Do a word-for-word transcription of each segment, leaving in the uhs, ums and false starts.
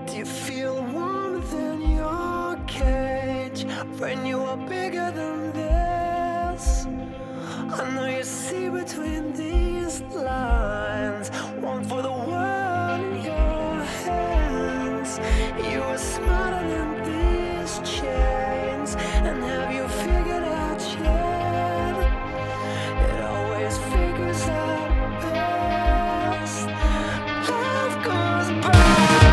Do you feel warm within your cage when you are bigger than this? I know you see between these lines, one for the world in your hands. You are smarter than these chains, and have you figured out yet? It always figures out best. Life goes by.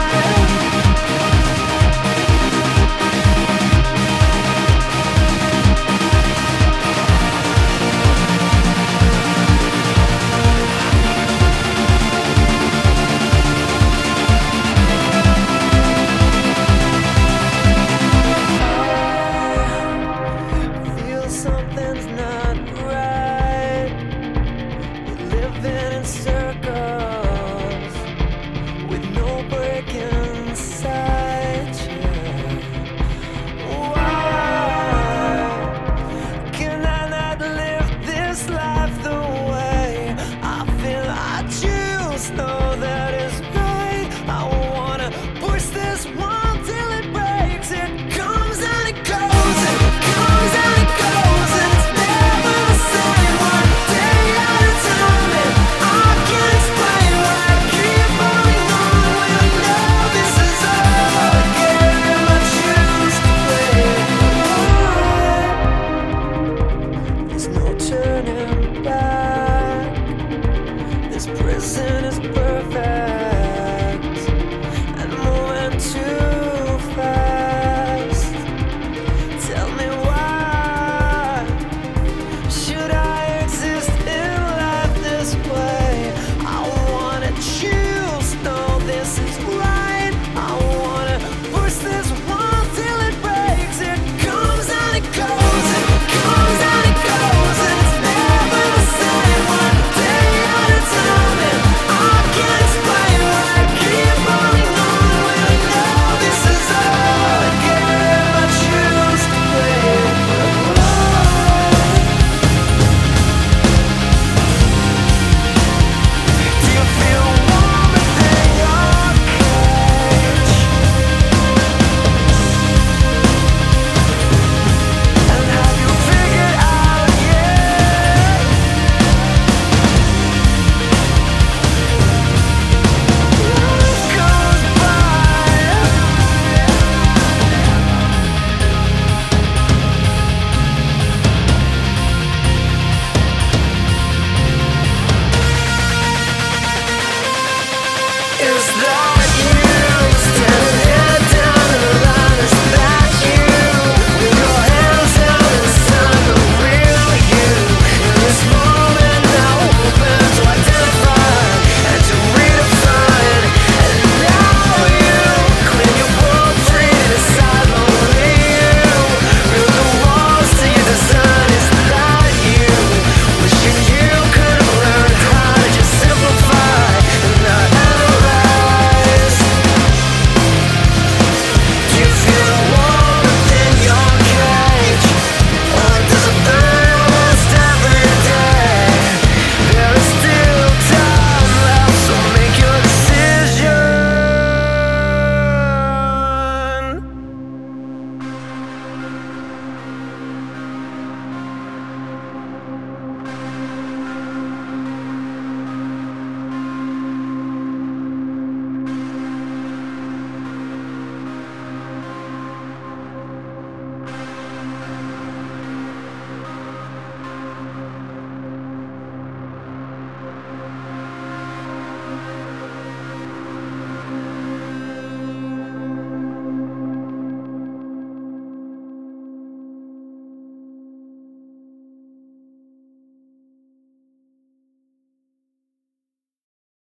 Something's not right. We're living in circles with no break inside you. Why can I not live this life the way I feel I choose? No.